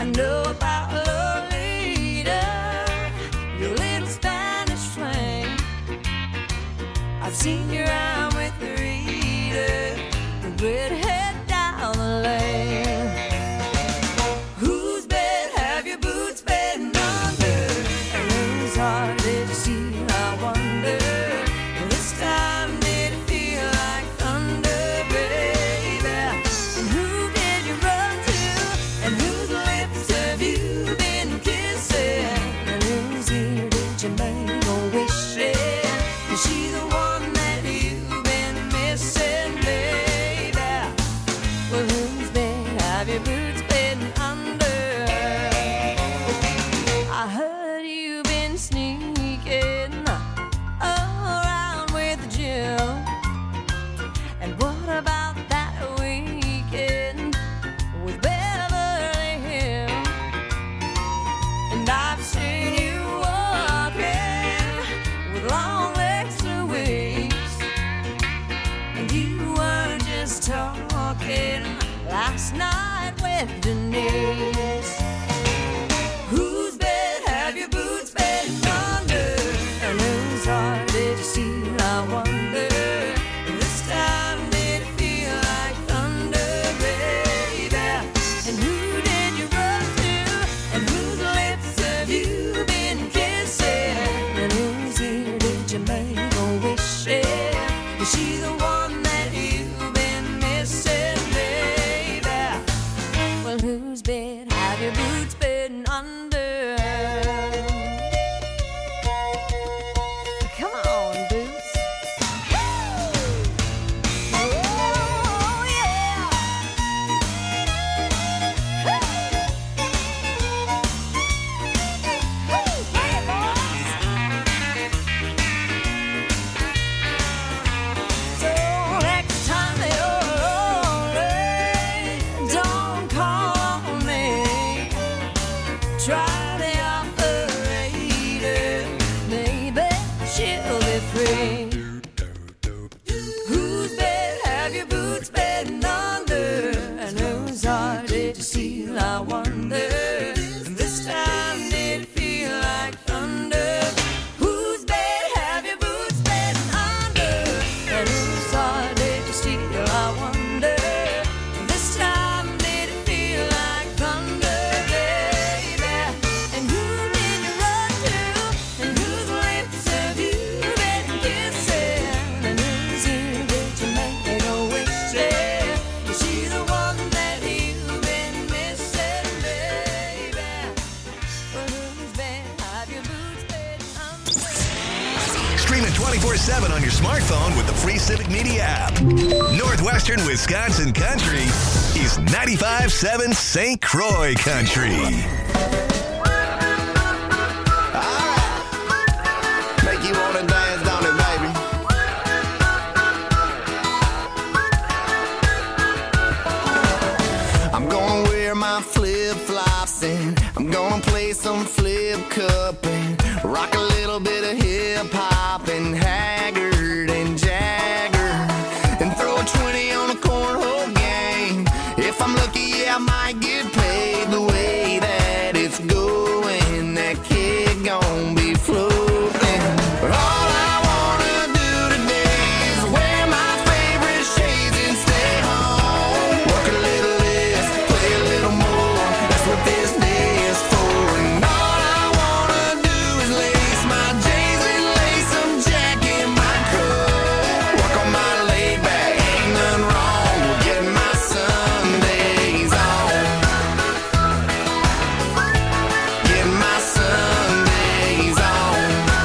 know about Lolita, your little Spanish flame. I've seen your arm with Rita, the redhead down the lane. Whose bed have your boots been under? And whose heart did you steal, I wonder? This time did it feel like thunder, baby? And who did you run to? And whose lips have you been kissing? And whose ear did you make a wish in? Is she the one that you've been missing, baby? Well, whose bed have your boots been under? I heard you've been sneaking around with Jill. And what about that weekend with Beverly Hills? And I've seen you walking with long legs to waist. And you were just talking last night with Denise. Whose bed have your boots been under? And whose heart did you steal, I wonder? This time did it feel like thunder, baby? And who did you run to? And whose lips have you been kissing? And whose ear did you make a wish in? Is she the one that you've been missing, baby? Well, whose bed have your boots been under? Come on, Boots. Oh, yeah. Hey, boys. So next time you're lonely, don't call me. Try the operator, maybe she'll be free. Whose bed have your boots been under? And whose heart did you steal, I wonder? And this time did it feel like thunder? Whose bed have your boots been under? And whose heart did you steal, I wonder? This time did it feel like thunder, baby? And who did you run to? And whose lips have you been kissing? And whose ear did you make a wish in? Is she the one that you've been missing, baby? Well, whose bed have your boots been under? Stream it 24/7 on your smartphone with the free Civic Media app. Northwestern Wisconsin Country is 95.7 St. Croix Country. Make you wanna dance, don't it, baby? I'm gonna wear my flip-flops and I'm gonna play some flip cup and rock a little bit of hip-hop and Haggard and Jagger and throw a 20 on a cornhole game. If I'm lucky, yeah, I might get paid. The way that it's going, that kid gon' be floating. But all I wanna do today is wear my favorite shades and stay home. Work a little less, play a little more. That's what this day is for. And all I wanna do is lace my J's and lace some Jack in my cup. Work on my laid back, ain't nothing wrong with getting my Sundays on. Getting my Sundays on.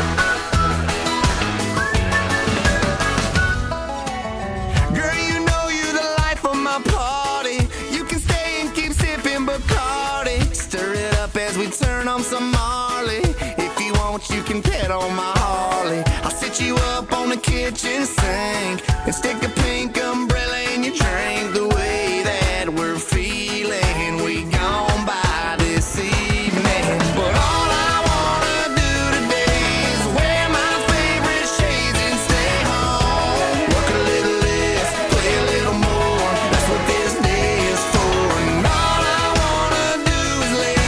Girl, you know you the life of my party. You can stay and keep sipping Bacardi. Stir it up as we turn on some Marley. If you want, you can pet on my Harley. I'll sit you up on the kitchen sink and stick a pink umbrella in your drink. The way that we're feeling, we gone by this evening. But all I wanna do today is wear my favorite shades and stay home. Work a little less, play a little more. That's what this day is for. And all I wanna do is lay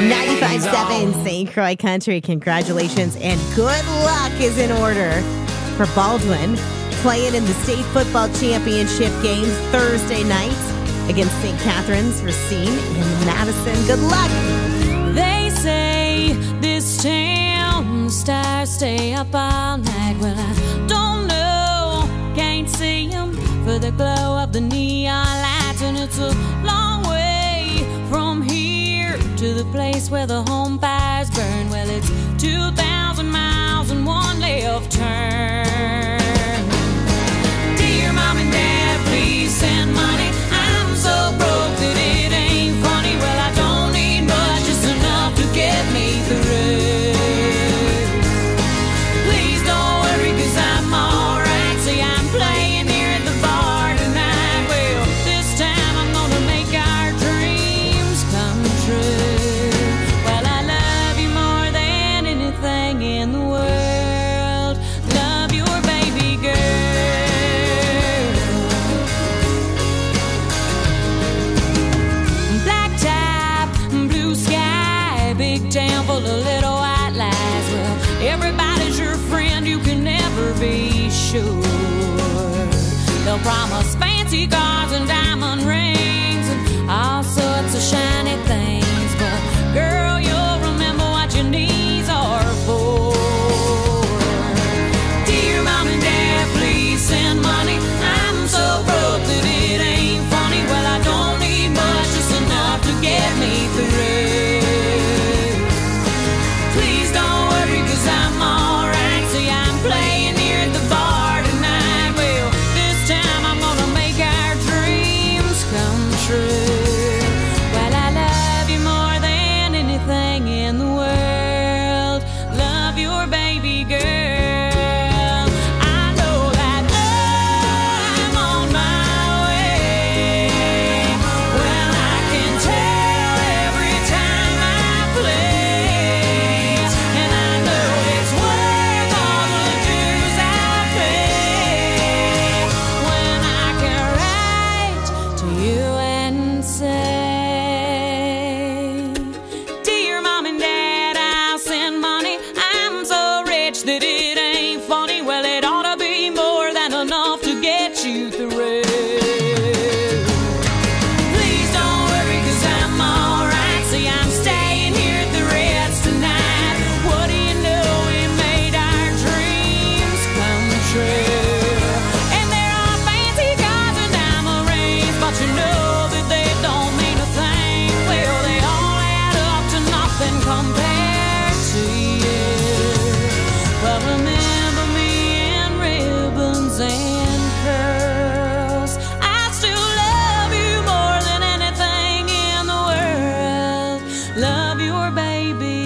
95.7 St. Croix Country. Congratulations and good luck is in order for Baldwin playing in the state football championship game Thursday night against St. Catherine's Racine in Madison. Good luck. They say this town stars stay up all night. Well, I don't know, can't see them for the glow of the neon lights. And it's a long way from here to the place where the home fires burn. Well, it's 2,000 miles and one left turn. Dear Mom and Dad, please send money. I'm so broke that it ain't funny. Well, I don't need much, just enough to get me through. Please don't worry, 'cause I'm alright. See, I'm playing here at the bar tonight. Well, this time I'm gonna make our dreams come true. Well, I love you more than anything in the world. Love your baby girl. Black top, blue sky, big town full of little white lies. Well, everybody's your friend, you can never be sure. They'll promise fancy cars and diamond rings and all sorts of shiny things. But girl, you'll remember what your knees are for. Dear Mom and Dad, please send money. I'm so broke that it ain't funny. Well, I don't need much, just enough to get me through. Please don't worry, 'cause I'm alright. See, I'm playing here at the bar tonight. Well, this time I'm gonna make our dreams come true. Well, I love you more than anything in the world. Love your baby girl. I know that I'm on my way. Well, I can tell every time I play. And I know it's worth all the dues I pay. When I can write to you and say, Dear Mom and Dad, I'll send money. I'm so rich that it ain't funny. Well, it ought to be more than enough to get you through. Please don't worry, 'cause I'm alright. See, I'm staying here at the Ritz tonight. What do you know, we made our dreams come true. And there are fancy cars and diamond rings, but you know that they don't mean a thing. Well, they all add up to nothing compared to you. Well, remember me in ribbons and curls. I still love you more than anything in the world. Love your baby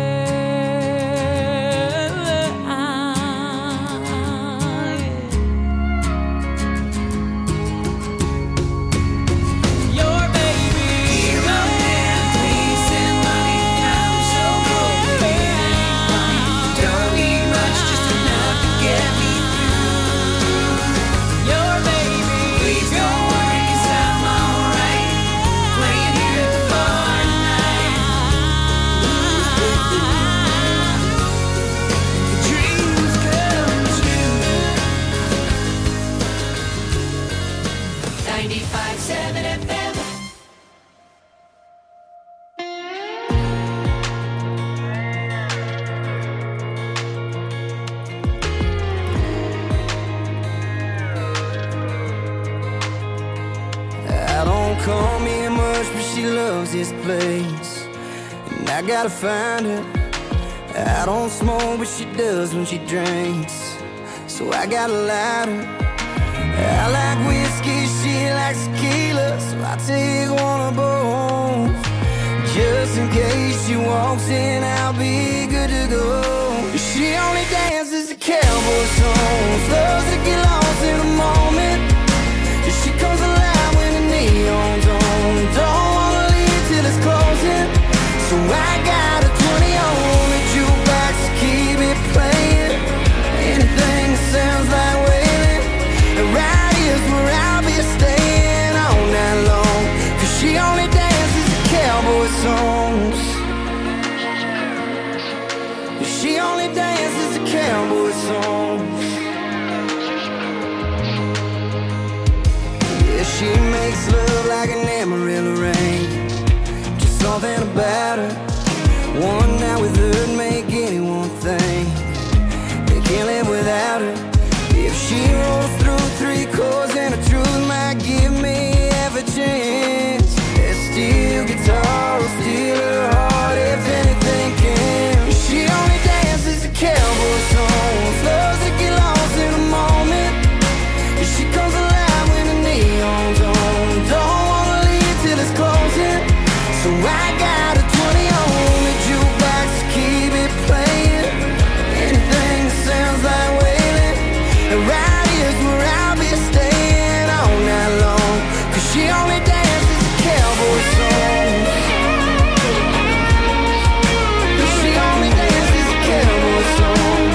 girl. Your baby girl. Please send money. I'm so broke that it ain't funny. Don't need much, just enough to get me through. Your baby. Please don't worry, 'cause I'm alright. Playing here at the bar tonight. Dreams come true. 95.7 FM. I don't call me much, but she loves this place, and I gotta find her. I don't smoke, but she does when she drinks, so I got a lighter. I like whiskey, she likes tequila, so I take one of both. Just in case she walks in, I'll be good to go. She only dances to cowboy songs, loves to get lost in the moment. She comes alive when the neon's on. Don't wanna leave till it's closing, so I got a 20 on the jukebox to keep it playing. Anything that sounds like wailing, right here's where I'll be staying all night long. 'Cause she only dances to cowboy songs. Amarillo rain. Just something about her. One night with her make anyone think they can't live without her. If she rolls through 3 chords and the truth might give me half a chance, that steel guitar will steal her heart if anything can. She only dances to cowboy songs, loves to get lost in a moment. She comes alive when the neon's on, don't wanna leave till it's closing. So I got a 20 on the jukebox to keep it playing. Anything that sounds like wailing, and right here's where I'll be staying all night long. Cause she only dances to cowboy songs. She only dances to cowboy songs.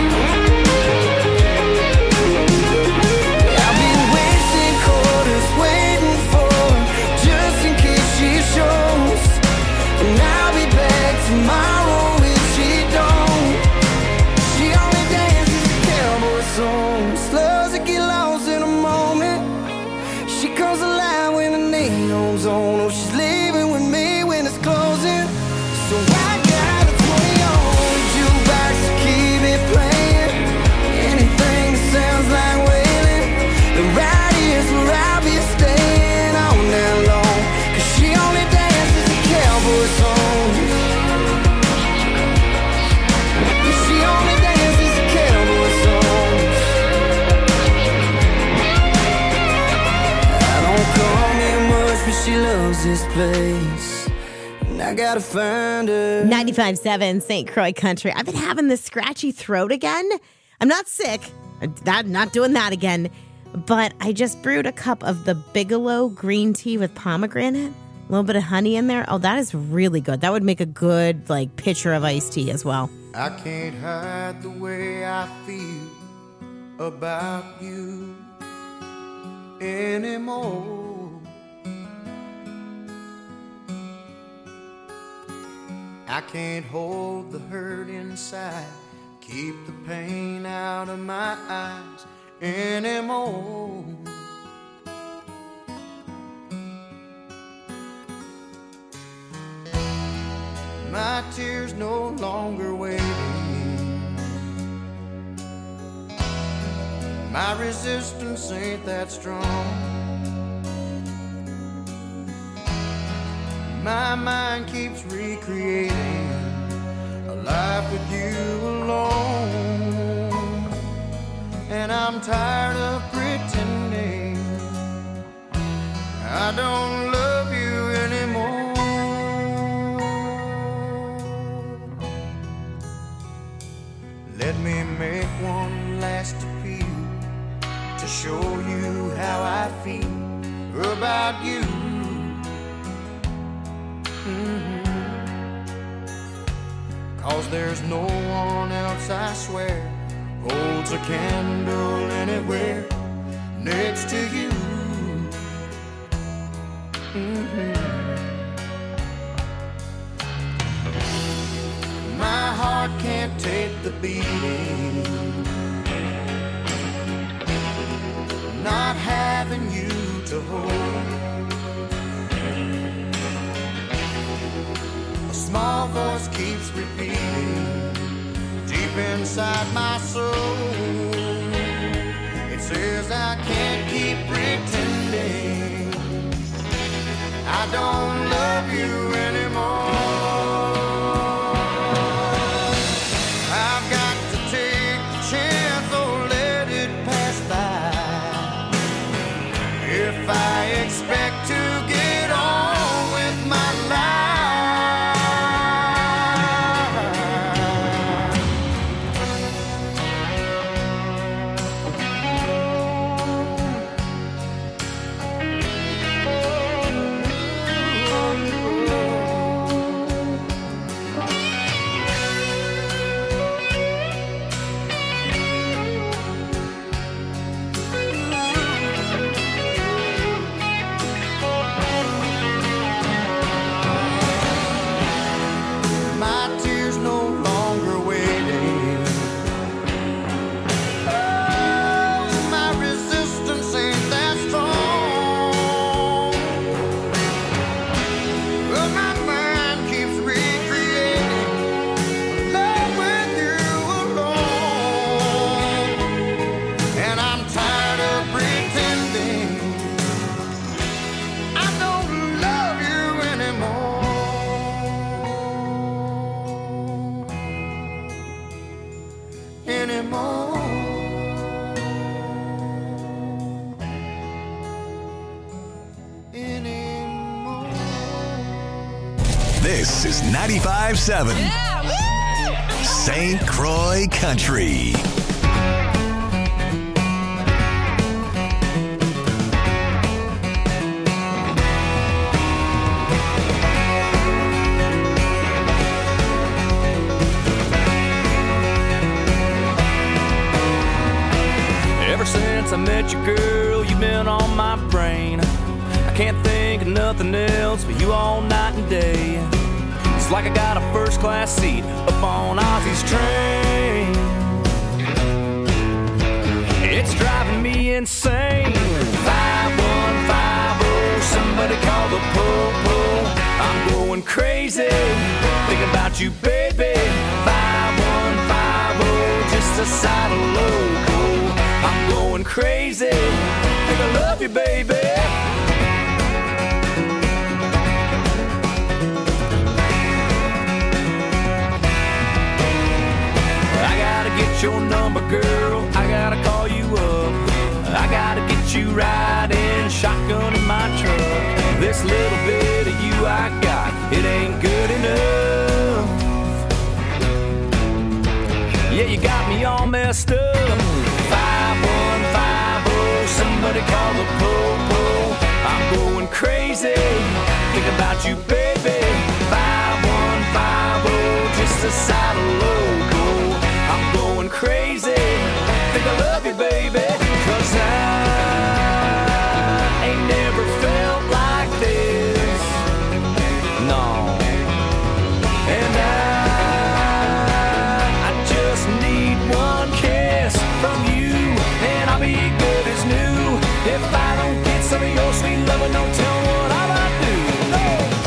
I've been wasting quarters waiting for her, just in case she shows. And I'll be back tomorrow if she don't. She only dances to cowboy songs, loves to get lost in a moment. She comes alive when the neon's on. Oh, she's leaving with me when it's closing. So I got a 20 on the jukebox to keep it playing. Anything that sounds like wailing, and right here's where I'll be staying all night long. Cause she only dances to cowboy songs. She only dances to cowboy songs. I don't come here much, but she loves this place, and I gotta find her. 95.7 St. Croix Country. I've been having this scratchy throat again. I'm not sick. I'm not doing that again. But I just brewed a cup of the Bigelow green tea with pomegranate. A little bit of honey in there. Oh, that is really good. That would make a good, pitcher of iced tea as well. I can't hide the way I feel about you anymore. I can't hold the hurt inside, keep the pain out of my eyes anymore. My tears no longer waiting. My resistance ain't that strong. My mind keeps recreating a life with you alone. And I'm tired of pretending I don't love you anymore. Let me make one last appeal to show you how I feel about you. Cause there's no one else, I swear, holds a candle anywhere next to you. My heart can't take the beating, not having you to hold. A small voice keeps repeating deep inside my soul. It says I can't keep pretending I don't love you anymore. I've got to take the chance or let it pass by. If I expect to get on with my life, This is 95.7 St. Croix Country. Ever since I met you, girl, you've been on my brain. I can't think of nothing else but you all night and day. It's like I got a first-class seat up on Ozzy's train. It's driving me insane. 5150, somebody call the po-po. I'm going crazy, thinking about you, baby. 5150, just a side of loco. I'm going crazy, think I love you, baby. I gotta get your number, girl, I gotta call you up. I gotta get you riding shotgun in my truck. This little bit of you I got, it ain't good enough. Yeah, you got me all messed up. 5150, somebody call the po-po. I'm going crazy, think about you, baby. 5150, just a side of loco. I'm going crazy, think I love you, baby. 'Cause I ain't never felt like this, no. And I just need one kiss from you, and I'll be good as new. If I don't get some of your sweet loving, don't tell me what I might do. No.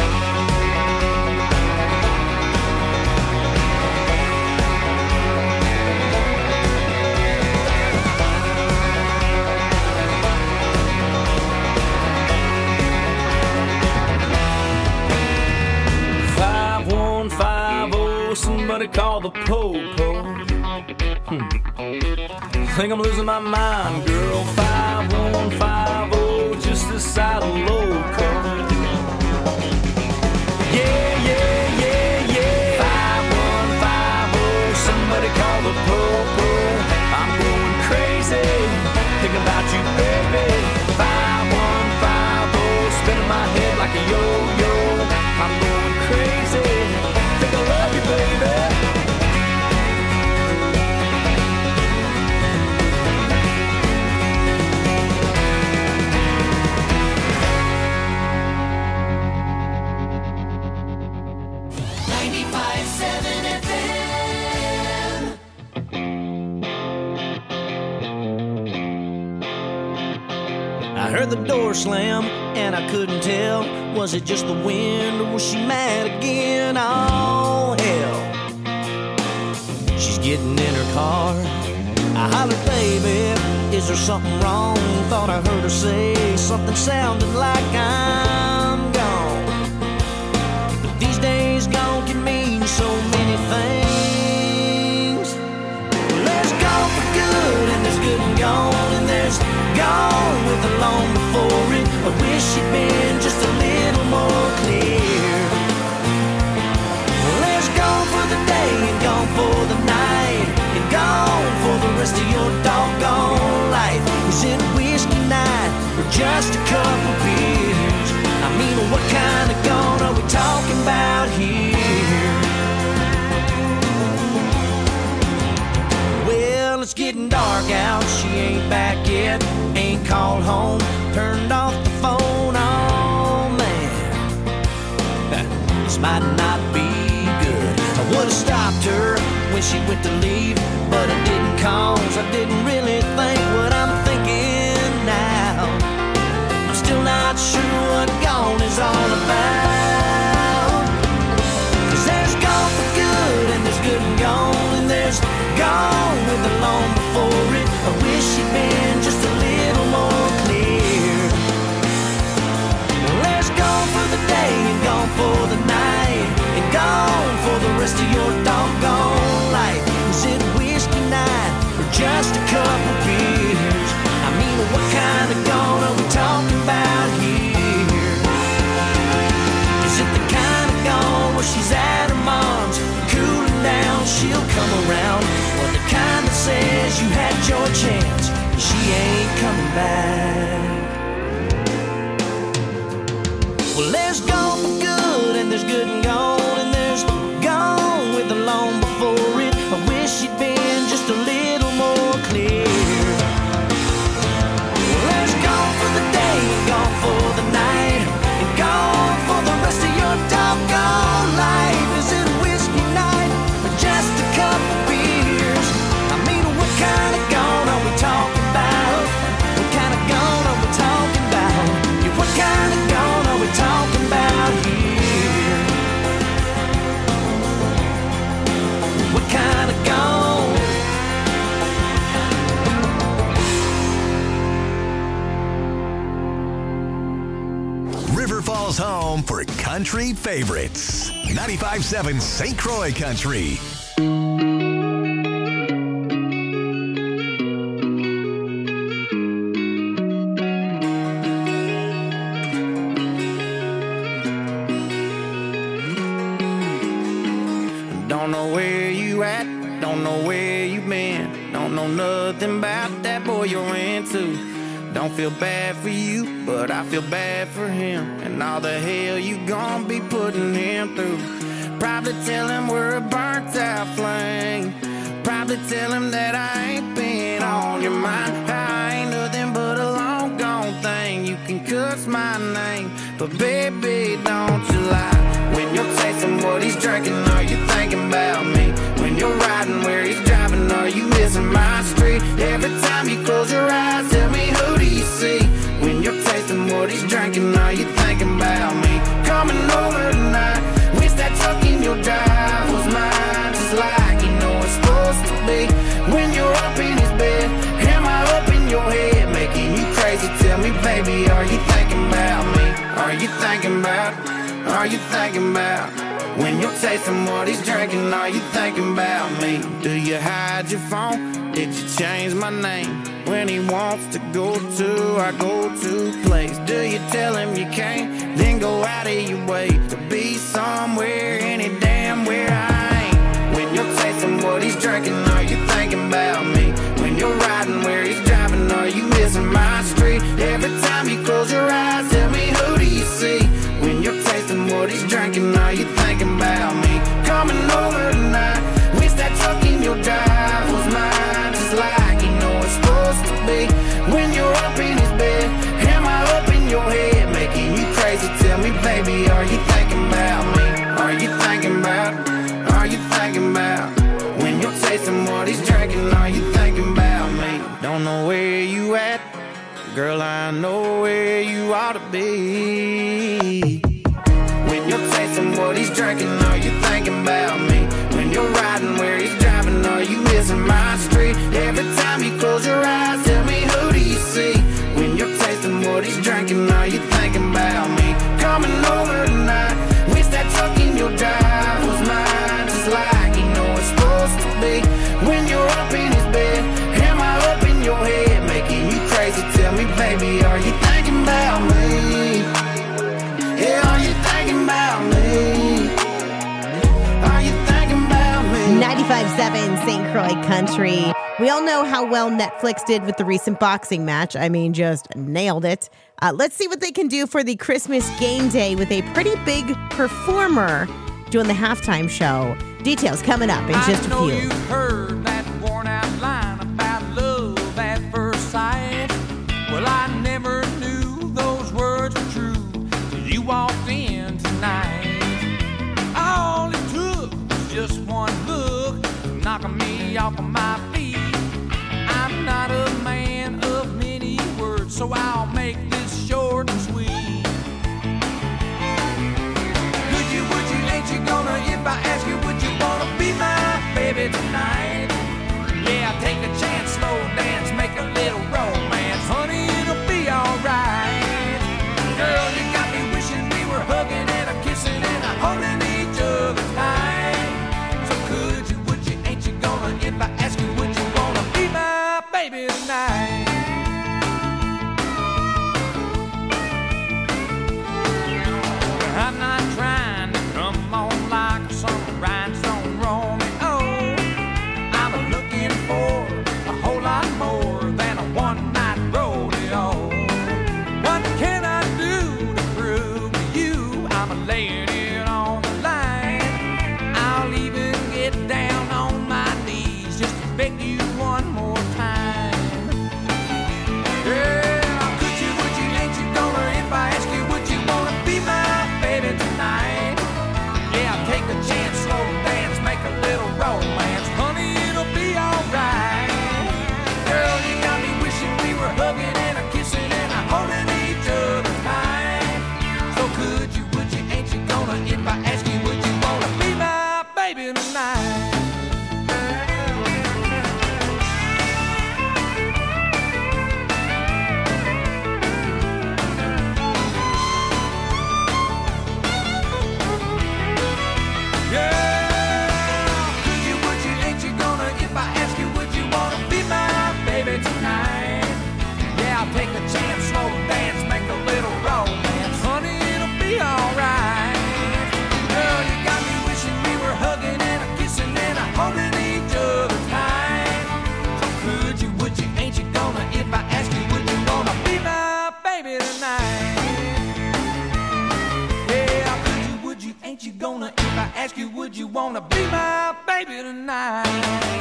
Somebody call the po-po. Think I'm losing my mind, girl. 5150, just a side of loco. Yeah, yeah, yeah, yeah. 5150, somebody call the po-po. I'm going crazy, thinking about you, baby. 5150, spinning my head like a yo-yo. I'm going crazy, think I love you, baby. I heard the door slam, and I couldn't tell. Was it just the wind, or was she mad again? Oh, hell. She's getting in her car. I hollered, baby, is there something wrong? Thought I heard her say something sounding like I'm gone. But these days gone can mean so many things. Well, there's gone for good, and there's good and gone, and there's gone with the long before it. I wish you'd been just a little more clear. Well, there's gone for the day and gone for the night, and gone for the rest of your doggone life. Is it whiskey night or just a couple beers? I mean, what kind of gone are we talking about here? Well, it's getting dark out, she ain't back yet. Ain't called home, turned off the phone, oh man. This might not be good. I would've stopped her when she went to leave, but I didn't, cause I didn't really think what I'm thinking now. I'm still not sure what gone is all about. 'Cause there's gone for good, and there's good and gone, and there's gone with the long before it. I wish you'd been just a little more clear. Well, there's gone for the day and gone for the night, and gone for the rest of your doggone life. Is it whiskey night or just a couple beers? she's at her mom's, cooling down, she'll come around. Well, the kind that says you had your chance, she ain't coming back. Well, there's gone for good, and there's good and gone, and there's gone with the long before it. I wish she'd been just a little more clear. Well, there's gone for the day, and gone for the night, and gone for the rest of your doggone life. Is it a whiskey night, or just a couple beers? I mean, what kind of gone are we talking about? What kind of gone are we talking about? Yeah, what kind of gone are we talking about here? What kind of gone? River Falls home for country favorites. 95.7 St. Croix Country. Don't know where you at, don't know where you been, don't know nothing about that boy you're into. Don't feel bad for you, but I feel bad for him, and all the hell you gon' be putting him through. Probably tell him we're a burnt out flame, probably tell him that I ain't been on your mind. I ain't nothing but a long gone thing, you can cuss my name, but baby, don't you lie. When you're tasting what he's drinking, are you thinking about me? When you're riding where he's driving, are you missing my street? Every time you close your eyes, tell me, who do you see? When you're tasting what he's drinking, are you thinking about me? Coming over tonight, wish that truck in your drive was mine, just like you know it's supposed to be. When you're up in his bed, am I up in your head, making you crazy? Tell me, baby, are you thinking about me? Are you thinking about? Are you thinking about? When you're tasting what he's drinking, are you thinking about me? Do you hide your phone? Did you change my name? When he wants to go to our go-to place, do you tell him you can't, then go out of your way to be somewhere, any damn where I ain't? When you're tasting what he's drinking, are you thinking about me? When you're riding where he's driving, are you missing my street? Every time you close your eyes, tell me, who do you see? When you're tasting what he's drinking, are you thinking about me? Coming over tonight, wish that truck in your drive was mine, just like you know it's supposed to be. When you're up in his bed, am I up in your head, making you crazy? Tell me, baby, are you thinking about me? Are you thinking about? Are you thinking about? When you're tasting what he's drinking, are you thinking about me? Don't know where you at, girl, I know where you ought to be. When you're tasting what he's drinking, are you thinking about me? When you're riding where he's driving, are you missing my street? Every time you close your eyes, tell me, who do you see? When you're tasting what he's drinking, are you thinking about me? Coming over tonight, wish that truck in your drive was mine, just like you know it's supposed to be. When you're up in his bed, am I up in your head, making you crazy? Tell me, baby, are you thinking about me? Yeah, are you thinking about me? Are you thinking about me? 95.7 St. Croix Country. We all know how well Netflix did with the recent boxing match. I mean, just nailed it. Let's see what they can do for the Christmas game day with a pretty big performer doing the halftime show. Details coming up in just a few. I know you've heard that worn out line about love at first sight. Well, I never knew those words were true till you walked in tonight. All it took was just one look, knocking me off of my feet. I'm not a man of many words, so I'll make this short and sweet. Could you, would you, ain't you gonna, if I ask you, would you wanna be my baby tonight? Yeah, take a chance, slow dance, make a little romance. Honey, it'll be alright. Girl, you got me wishing we were hugging and a kissing and a holding each other tight. So could you, would you, ain't you gonna, if I ask you, would you wanna be my baby tonight? I'm laying it on the line. I'll even get down on my knees just to beg you one more time. Yeah, could you, would you, ain't you gonna, if I ask you, would you wanna be my baby tonight? Yeah, take a chance, slow dance, make a little romance. Honey, it'll be alright. Girl, you got me wishing we were hugging and a kissing and a holding each other tight. So could you, would you, ain't you gonna, if I ask you, would you wanna be my baby tonight? Take a chance, slow dance, make a little romance. Honey, it'll be alright. Girl, you got me wishing we were hugging and a kissing and a holding each other tight. So could you, would you, ain't you gonna, if I ask you, would you wanna be my baby tonight? Yeah, could you, would you, ain't you gonna, if I ask you, would you wanna be my baby tonight?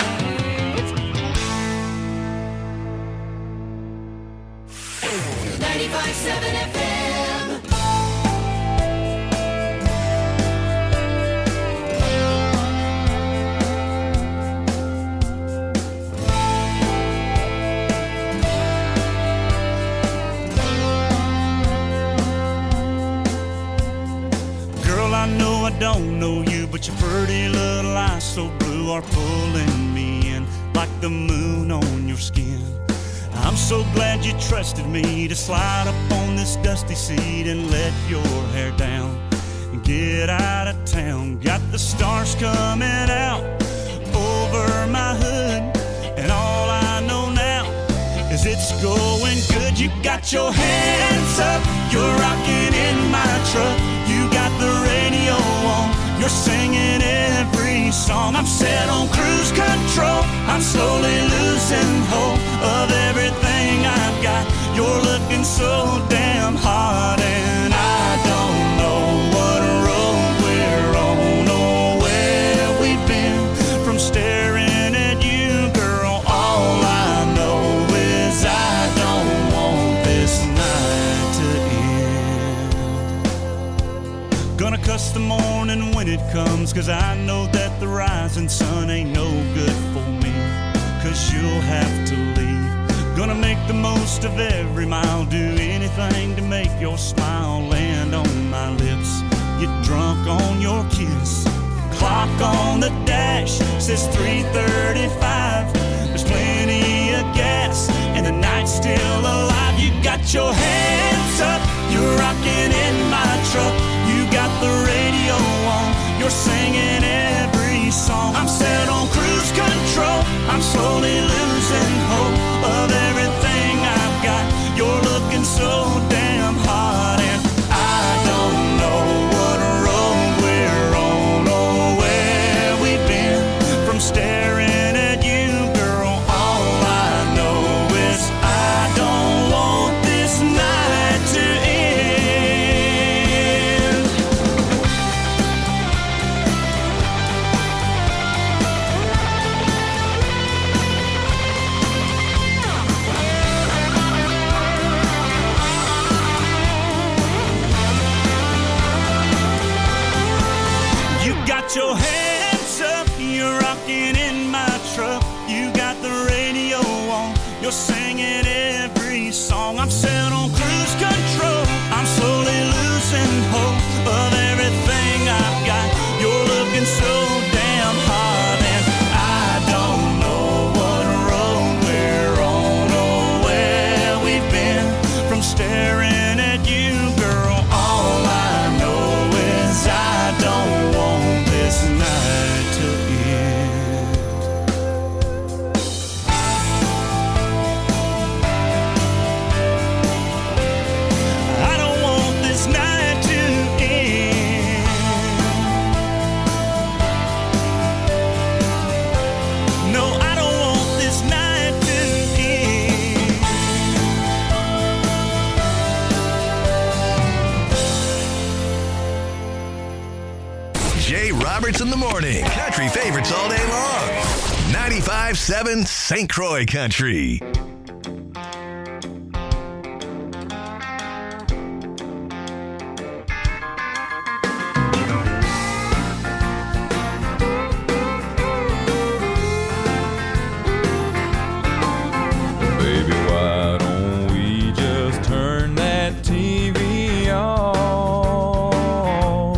95.7 FM. Girl, I know I don't know you, but your pretty little eyes so blue are pulling me in like the moon on your skin. I'm so glad you trusted me to slide up on this dusty seat and let your hair down and get out of town. Got the stars coming out over my hood, and all I know now is it's going good. You got your hands up, you're rocking in my truck. You got the radio on, you're singing every song. I'm set on cruise control, I'm slowly losing hope of everything I've got. You're looking so damn hot, and I don't know what road we're on or where we've been from staring at you, girl. All I know is I don't want this night to end. Gonna cuss the morning when it comes, 'cause I know that the rising sun ain't no good for me, 'cause you'll have to leave. Gonna make the most of every mile, do anything to make your smile land on my lips, get drunk on your kiss. Clock on the dash says 3:35. There's plenty of gas and the night's still alive. You got your hands up, you're rocking in my truck. You got the radio on, you're singing every song. I'm set on cruise control, I'm slowly losing hope of everything I've got. You're looking so damn hot, and I don't know what road we're on or where we've been from staring at you, girl. All I know is I don't want this night to end. Jay Roberts in the morning. Country favorites all day long. 95.7 St. Croix Country. Baby, why don't we just turn that TV off?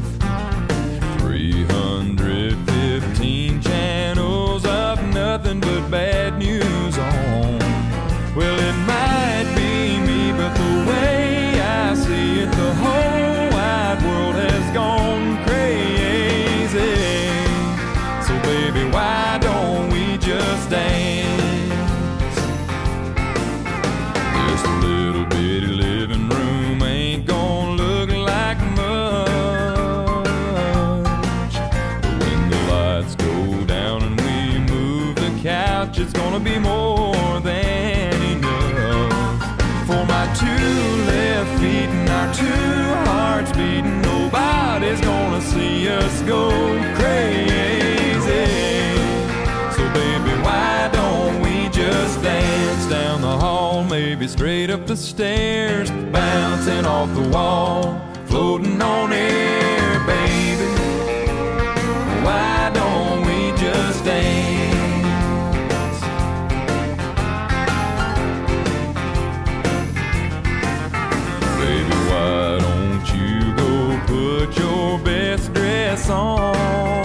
315 channels of nothing but bad news on. Well, it might be me, but the way I see it, the whole wide world has gone crazy. So baby, why don't we just dance? Just a little bitty living room ain't gonna look like much. But when the lights go down and we move the couch, it's gonna be more than enough. For my two left feet and our two hearts beating, nobody's gonna see us go crazy. So baby, why don't we just dance down the hall, maybe straight up the stairs, bouncing off the wall, floating on air, baby. Why don't we just dance? Baby, why don't you go put your best dress on?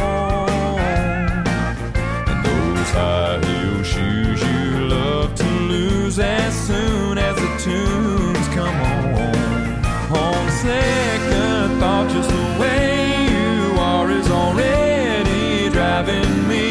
And those high heel shoes you love to lose as soon as the tunes come on. On second thought, just the way you are is already driving me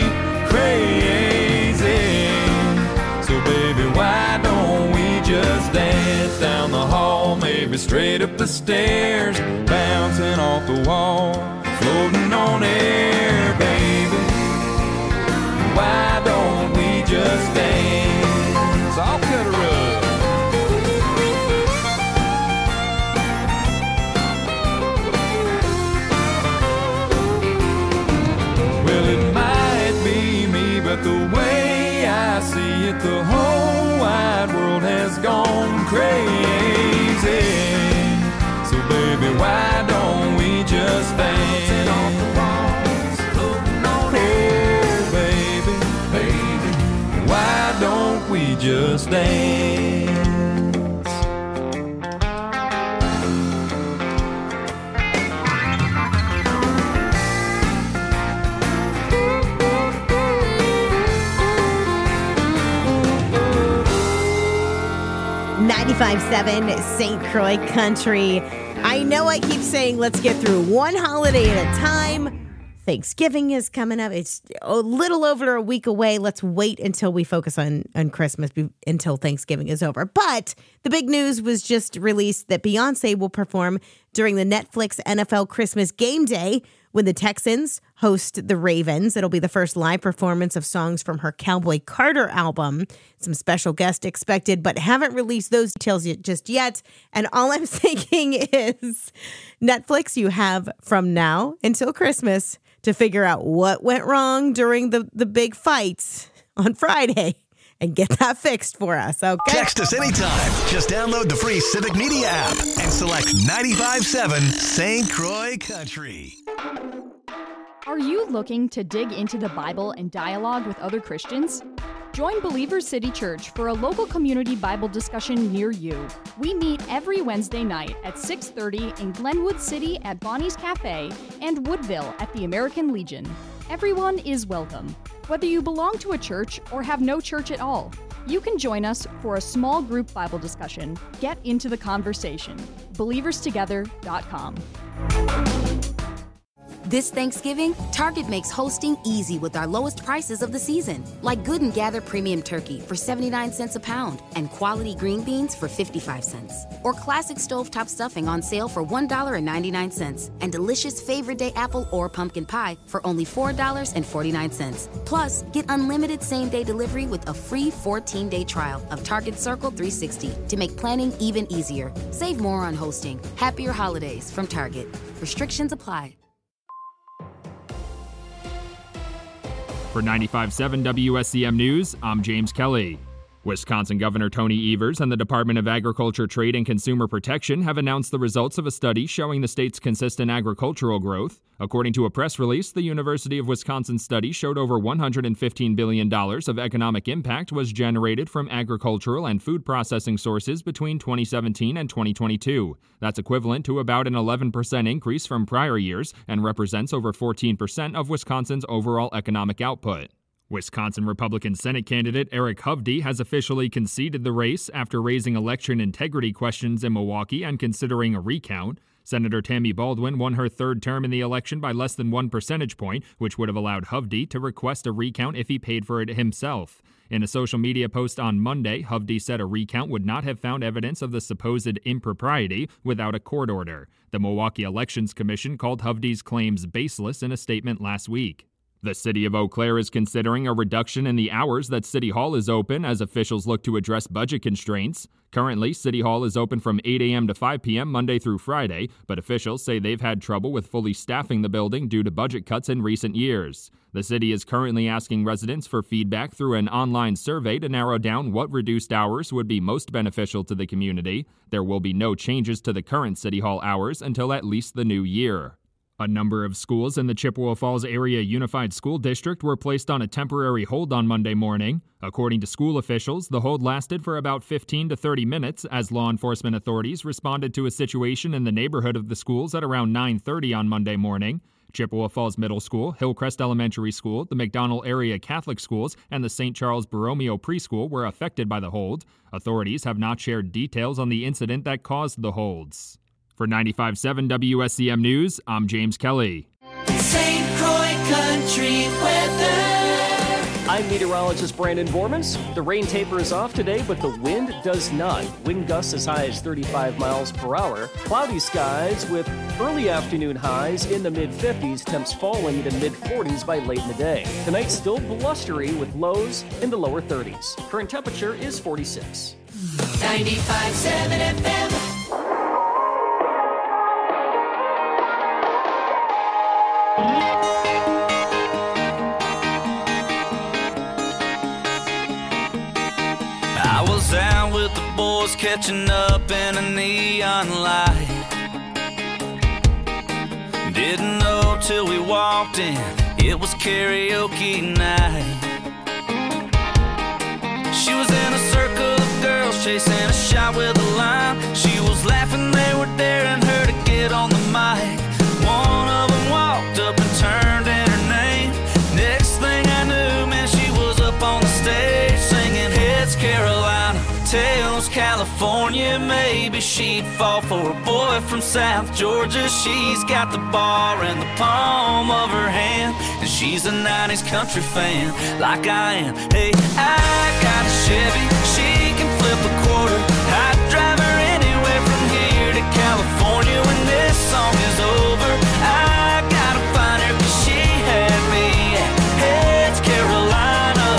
crazy. So baby, why don't we just dance down the hall, maybe straight up the stairs, bouncing off the wall, floating on air, baby. Why don't we just dance? I'll cut her up. Well, it might be me, but the way I see it, the whole wide world has gone crazy. So baby, why don't we just dance? Oh baby, baby, why don't we just dance? 95.7 St. Croix Country. I know I keep saying let's get through one holiday at a time. Thanksgiving is coming up. It's a little over a week away. Let's wait until we focus on Christmas until Thanksgiving is over. But the big news was just released that Beyonce will perform during the Netflix NFL Christmas Game Day when the Texans host the Ravens. It'll be the first live performance of songs from her Cowboy Carter album. Some special guests expected, but haven't released those details just yet. And all I'm thinking is, Netflix, you have from now until Christmas to figure out what went wrong during the big fights on Friday and get that fixed for us, okay? Text us anytime. Just download the free Civic Media app and select 95.7 St. Croix Country. Are you looking to dig into the Bible and dialogue with other Christians? Join Believers City Church for a local community Bible discussion near you. We meet every Wednesday night at 6:30 in Glenwood City at Bonnie's Cafe and Woodville at the American Legion. Everyone is welcome. Whether you belong to a church or have no church at all, you can join us for a small group Bible discussion. Get into the conversation. BelieversTogether.com. This Thanksgiving, Target makes hosting easy with our lowest prices of the season, like Good & Gather Premium Turkey for 79 cents a pound and quality green beans for 55 cents. Or classic stovetop stuffing on sale for $1.99 and delicious Favorite Day apple or pumpkin pie for only $4.49. Plus, get unlimited same-day delivery with a free 14-day trial of Target Circle 360 to make planning even easier. Save more on hosting. Happier holidays from Target. Restrictions apply. For 95.7 WSCM News, I'm James Kelly. Wisconsin Governor Tony Evers and the Department of Agriculture, Trade, and Consumer Protection have announced the results of a study showing the state's consistent agricultural growth. According to a press release, the University of Wisconsin study showed over $115 billion of economic impact was generated from agricultural and food processing sources between 2017 and 2022. That's equivalent to about an 11% increase from prior years and represents over 14% of Wisconsin's overall economic output. Wisconsin Republican Senate candidate Eric Hovde has officially conceded the race after raising election integrity questions in Milwaukee and considering a recount. Senator Tammy Baldwin won her third term in the election by less than 1 percentage point, which would have allowed Hovde to request a recount if he paid for it himself. In a social media post on Monday, Hovde said a recount would not have found evidence of the supposed impropriety without a court order. The Milwaukee Elections Commission called Hovde's claims baseless in a statement last week. The city of Eau Claire is considering a reduction in the hours that City Hall is open as officials look to address budget constraints. Currently, City Hall is open from 8 a.m. to 5 p.m. Monday through Friday, but officials say they've had trouble with fully staffing the building due to budget cuts in recent years. The city is currently asking residents for feedback through an online survey to narrow down what reduced hours would be most beneficial to the community. There will be no changes to the current City Hall hours until at least the new year. A number of schools in the Chippewa Falls Area Unified School District were placed on a temporary hold on Monday morning. According to school officials, the hold lasted for about 15 to 30 minutes as law enforcement authorities responded to a situation in the neighborhood of the schools at around 9:30 on Monday morning. Chippewa Falls Middle School, Hillcrest Elementary School, the McDonald Area Catholic Schools, and the St. Charles Borromeo Preschool were affected by the hold. Authorities have not shared details on the incident that caused the holds. For 95.7 WSCM News, I'm James Kelly. St. Croix Country Weather. I'm meteorologist Brandon Bormans. The rain tapers off today, but the wind does not. Wind gusts as high as 35 miles per hour. Cloudy skies with early afternoon highs in the mid-50s, temps falling to mid-40s by late in the day. Tonight still blustery with lows in the lower 30s. Current temperature is 46. 95.7 FM. I was out with the boys catching up in a neon light. Didn't know till we walked in, it was karaoke night. She was in a circle of girls chasing a shot with a line. She was laughing, they were daring her to get on the mic. One of them walked up and turned in her name. Next thing I knew, man, she was up on the stage singing Heads Carolina, Tails California. Maybe she'd fall for a boy from South Georgia. She's got the bar in the palm of her hand, and she's a 90s country fan like I am. Hey, I got a Chevy, she can flip a quarter. I'd drive her anywhere from here to California. When this song is over, I gotta find her, 'cause she had me at Heads Carolina.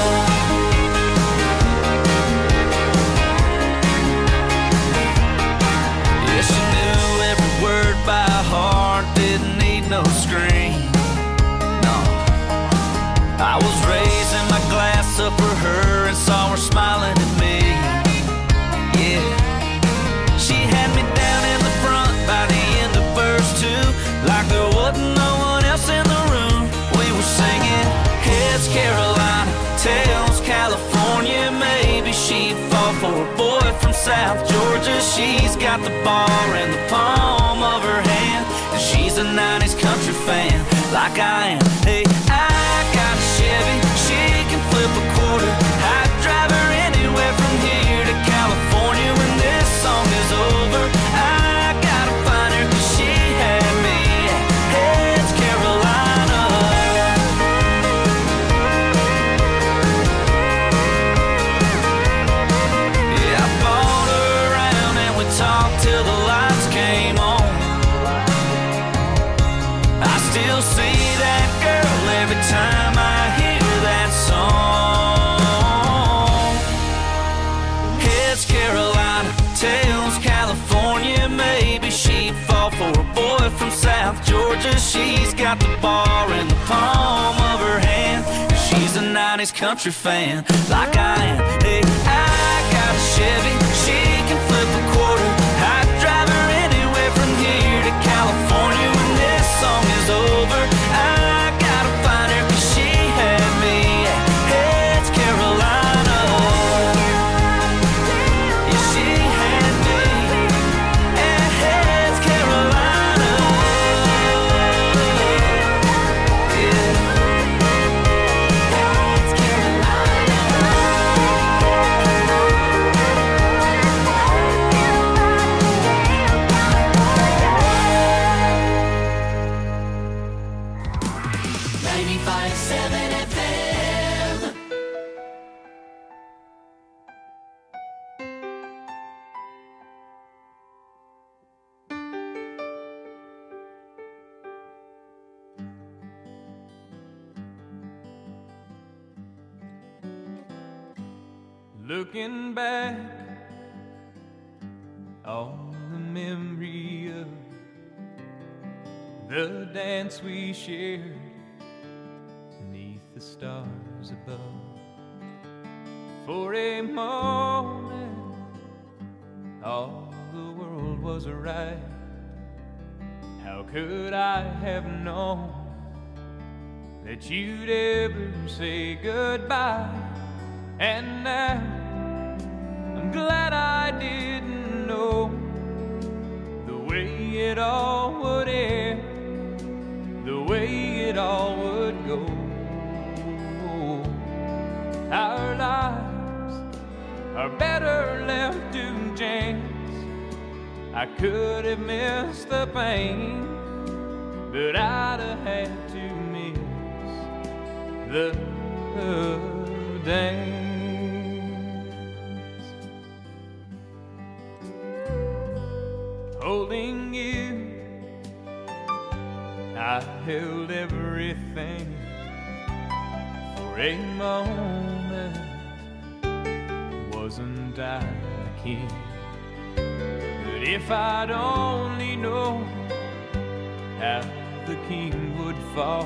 Yeah, she knew every word by heart, didn't need no screen. No, I was raising my glass up for her and saw her smiling at me. Yeah, she had me down in the front by the end of verse 2, like there wasn't no one else in the room. We were singing Heads Carolina, Tails California. Maybe she'd fall for a boy from South Georgia. She's got the bar in the palm of her hand, and she's a 90s country fan like I am. Hey, I got a Chevy, she can flip a quarter. I'd drive her anywhere from here to California. When this song is over, I gotta find her, 'cause she had me at Heads Carolina. Yeah, I bought her around and we talked till the lights came on. I still see that girl every time I hear that song. Heads Carolina, Tails California. Maybe she'd fall for a boy from South Georgia. She's got the bar in the palm of her hand, everybody's country fan, like I am. Hey, I got a Chevy, she can flip a quarter. I'd drive her anywhere from here to California when this song is over. I gotta find her 'cause she had me at Heads, Carolina. Yeah, she had me at Heads, Carolina. Yeah. Heads, Carolina. 95.7 FM. Looking back on the memory of the dance we shared beneath the stars above. For a moment, all the world was right. How could I have known that you'd ever say goodbye? And now I'm glad I didn't know the way it all would end, the way it all would go. Our lives are better left to chance. I could have missed the pain, but I'd have had to miss the dance. Holding you, I held everything for a moment. Wasn't I the king? But if I'd only known how the king would fall,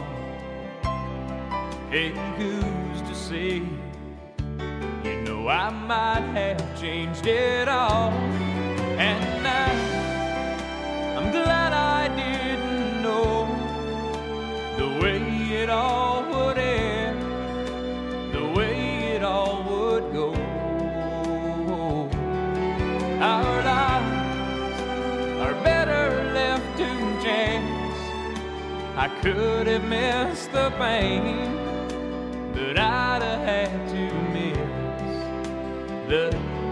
hey, who's to say? You know I might have changed it all. And now I'm glad I didn't know the way it all would end, the way it all would go. Our lives are better left to chance. I could have missed the pain, but I'd have had to miss the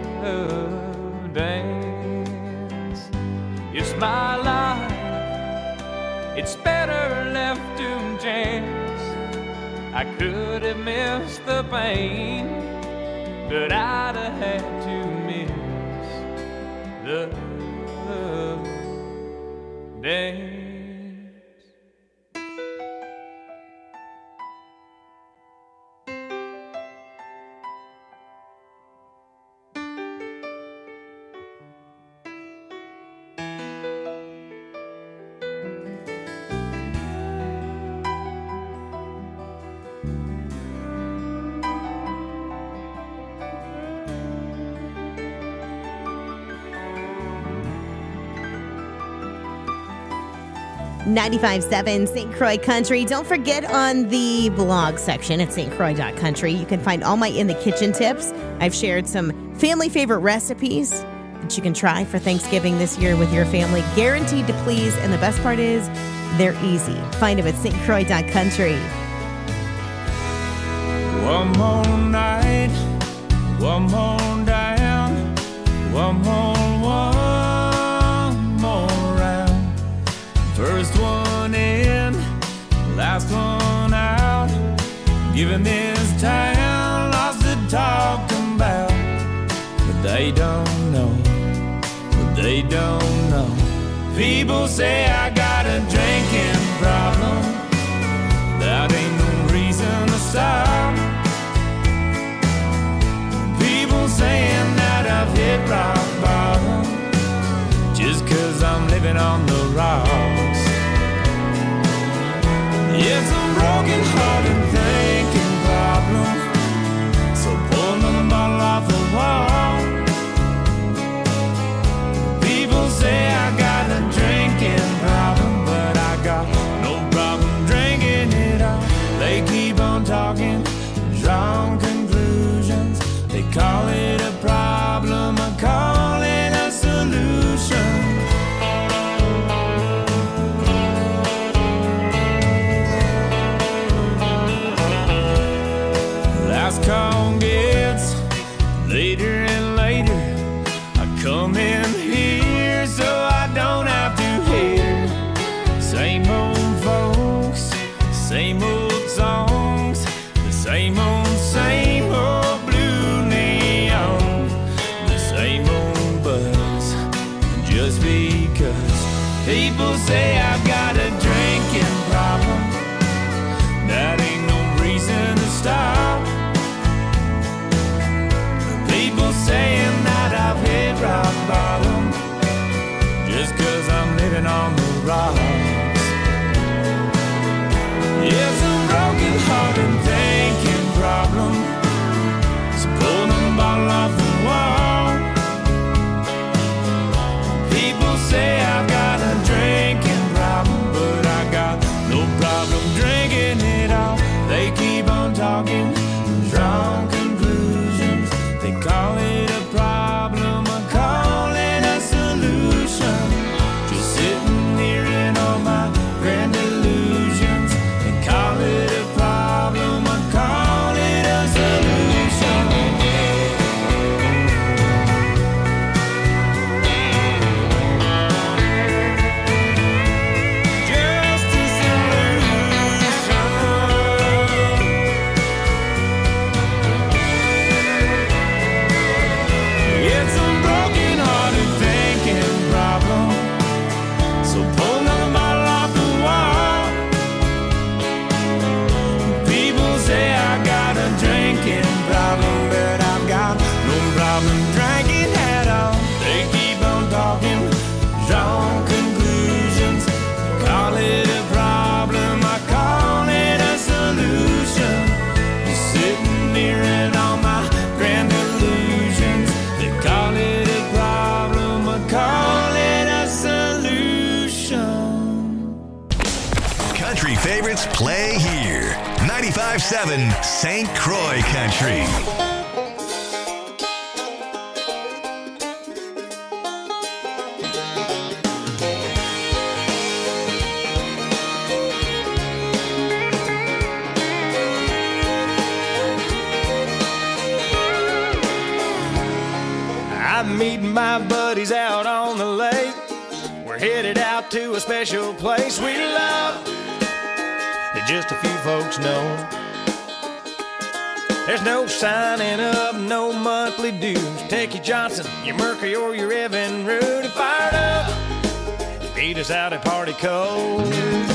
dance. It's my life, it's better left to chance. I could have missed the pain, but I'd have had to miss the dance. .7 St. Croix Country. Don't forget on the blog section at stcroix.country, you can find all my In the Kitchen tips. I've shared some family favorite recipes that you can try for Thanksgiving this year with your family. Guaranteed to please, and the best part is they're easy. Find them at stcroix.country. One more night, one more down, one more round. First one in, last one out. Giving this town lots to talk about. But they don't know, they don't know. People say I got a drinking problem. That ain't no reason to stop. People saying that I've hit rock bottom just 'cause I'm living on the rocks. It's a broken hearted thinking problem. rocks. It's a broken heart and thinking problem. So pull the bottle off the wall. People say I've got a drinking problem, but I got no problem drinking it all. They keep on talking, drawn conclusions. They call it a problem, I call it a solution. Just sitting here in all my grand illusions. They call it a problem, I call it a solution. Just a solution. It's a broken hearted thinking problem. So pull another bottle off the wall. People say I got a drinking problem, but I've got no problem drinking at all. They keep on talking, drawn conclusions. Call it a problem, I call it a solution. Just sitting here in all my grand illusions. They call it a problem, I call it a solution. Country favorites play here. 95.7 St. Croix Country. I'm meeting my buddies out on the lake. We're headed out to a special place we love that just a few folks know. There's no signing up, no monthly dues. Take your Johnson, your Mercury, or your Evan Root and fired up. Beat us out at Party Cove.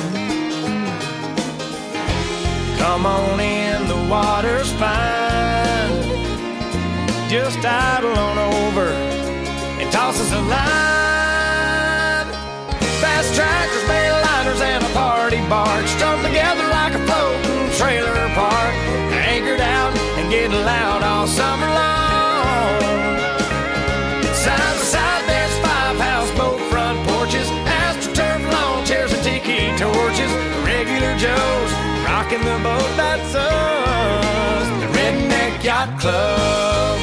Come on in, the water's fine. Just idle on over and toss us a line. Fast tractors, bail liners, and a party barge strung together like a floating trailer park. Anchored out and getting loud all summer long. Side by side there's 5 houseboat front porches, AstroTurf lawn chairs and tiki torches. Regular Joes rocking the boat, that's us, the Redneck Yacht Club.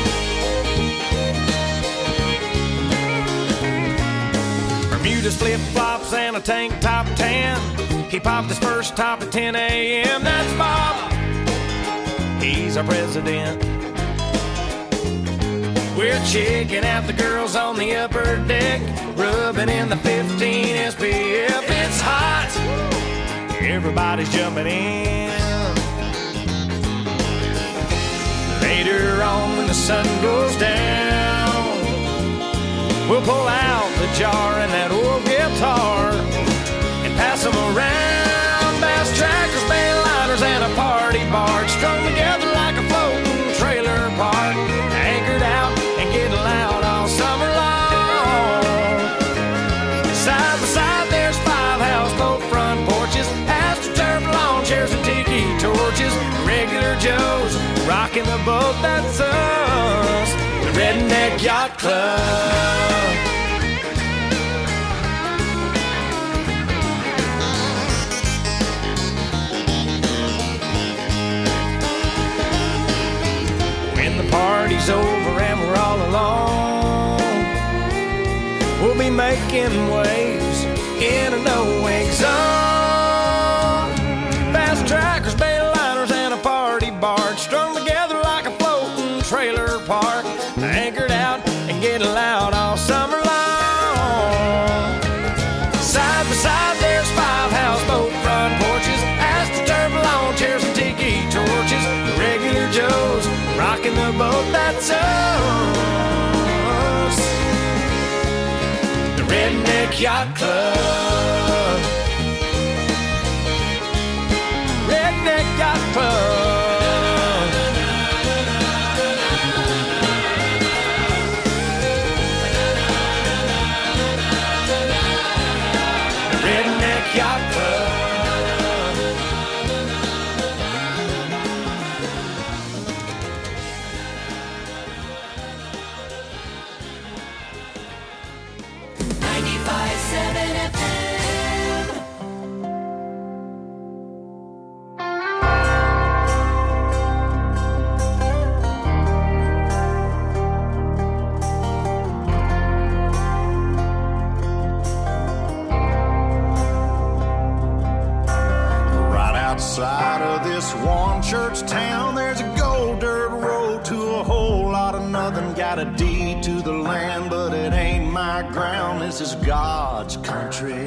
Bermuda's flip-flops and a tank top tan. He popped his first top at 10 a.m. That's Bob, he's our president. We're checking out the girls on the upper deck, rubbing in the 15 SPF. It's hot, everybody's jumping in. Later on when the sun goes down, we'll pull out the jar and that old guitar and pass them around. Bass trackers, bail liners, and a party barge strung together like a floating trailer park. Anchored out and getting loud all summer long. Side by side there's 5 houseboat front porches, AstroTurf lawn chairs and tiki torches. Regular Joes rocking the boat, that's us, the Redneck Yacht Club. When the party's over and we're all alone, we'll be making waves in a no-wake zone. Fast trackers, bail liners, and a party barge strung together like a floating trailer park. Anchored out and getting loud all summer long. Side by side there's 5 houseboat front porches, AstroTurf lawn chairs and tiki torches. Regular Joes rocking the boat, that's us, the Redneck Yacht Club. Redneck Yacht Club. Redneck Outside of this one church town, there's a gold dirt road to a whole lot of nothing. Got a deed to the land, but it ain't my ground. This is God's country.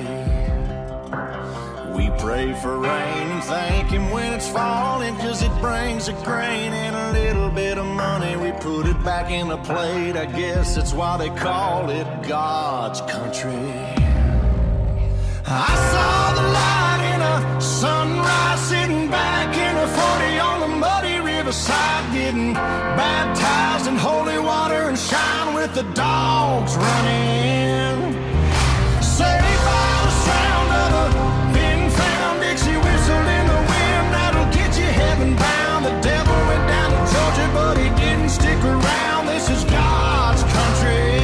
We pray for rain and thank Him when it's falling, 'cause it brings a grain and a little bit of money. We put it back in the plate, I guess that's why they call it God's country. I saw the light in a sunrise, sitting back in a 40 on the muddy riverside, getting baptized in holy water and shine with the dogs running. Saved by the sound of a been-found Dixie whistle in the wind, that'll get you heaven bound. The devil went down to Georgia, but he didn't stick around. This is God's country.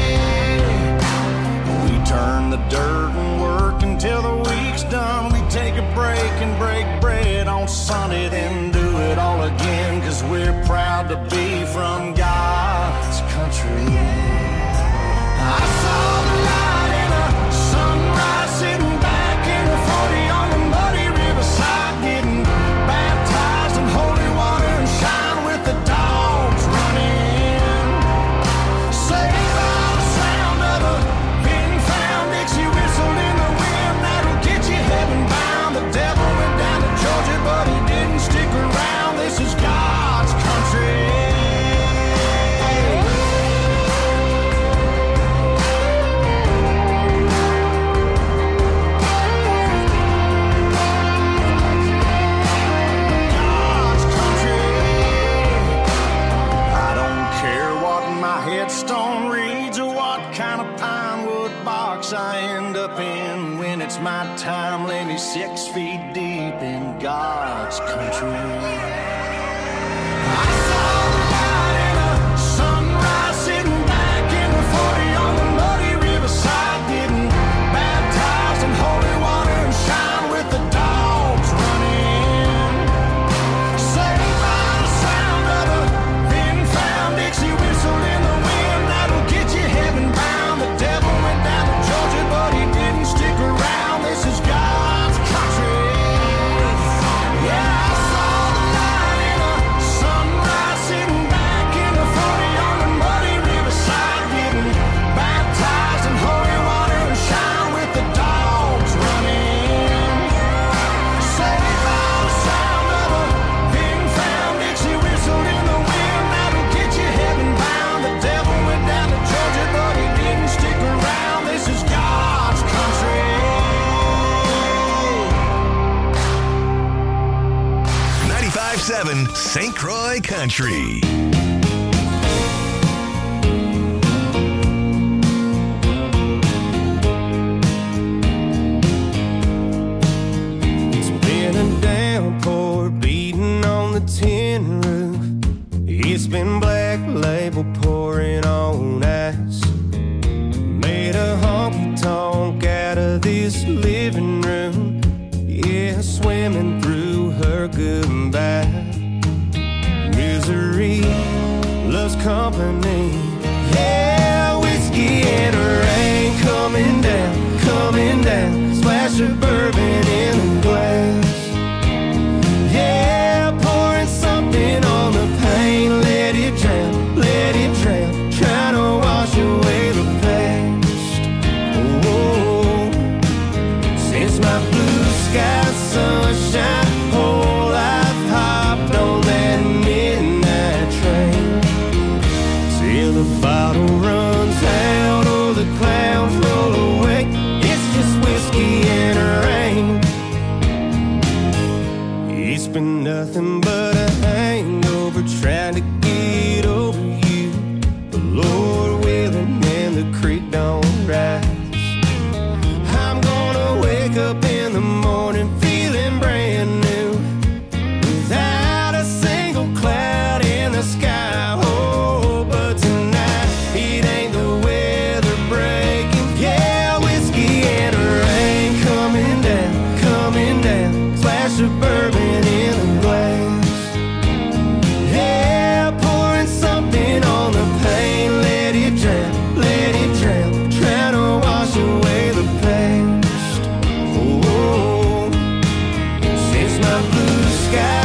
We turn the dirt and work until the week's done. We take a break and break bread on Sunday, then do it all again, 'cause we're proud to be from God's country. I saw the light in a sunrise, sitting back in a 40 on the muddy riverside, getting baptized in holy water and shine with the dogs running. Saved by the sound of a been-found Dixie whistle in the wind, that'll get you heaven bound. The devil went down to Georgia, but he didn't stick around. This is God's country. Headstone reads or what kind of pine wood box I end up in. When it's my time, lay me 6 feet deep in God's country. I saw the light in a sunrise, sitting back in the 40 on the muddy riverside, getting baptized in holy water and shine with the dogs running. Saved by the sound of a been-found Dixie whistle in the wind, that'll get you heaven bound. The devil went down to Georgia, but he didn't stick around. This is God's country. Yeah, I saw the light in a sunrise, sitting back in the 40 on the muddy riverside, getting baptized in holy water and shine with the dogs running. Saved by the sound of a been-found Dixie whistle in the wind, that'll get you heaven bound. The devil went down to Georgia, but he didn't stick around. This is God's country. 95.7 St. Croix Country. It's been a downpour beating on the tin roof. It's been Black Label pouring on ice. Made a honky-tonk out of this living room. Yeah, swimming through her goodbye. Misery loves company. Yeah, whiskey and rain coming down. Splash of bourbon in the glass. Yeah, pouring something on the pain. Let it drown. Trying to wash away the past. Oh, since my blue sky sunshine, whole life hopped on that midnight train. Till the bottle runs out or the clouds roll away. It's just whiskey and rain. It's been nothing but a hangover trying to get over you. The Lord willing and the creek don't rise. I'm gonna wake up in the morning feeling brand new, without a single cloud in the sky. Oh, but tonight it ain't the weather breaking. Yeah, whiskey and rain coming down. Splash of bourbon in a glass. Yeah, pouring something on the pain. Let it drown. Trying to wash away the past. Oh, since my blue got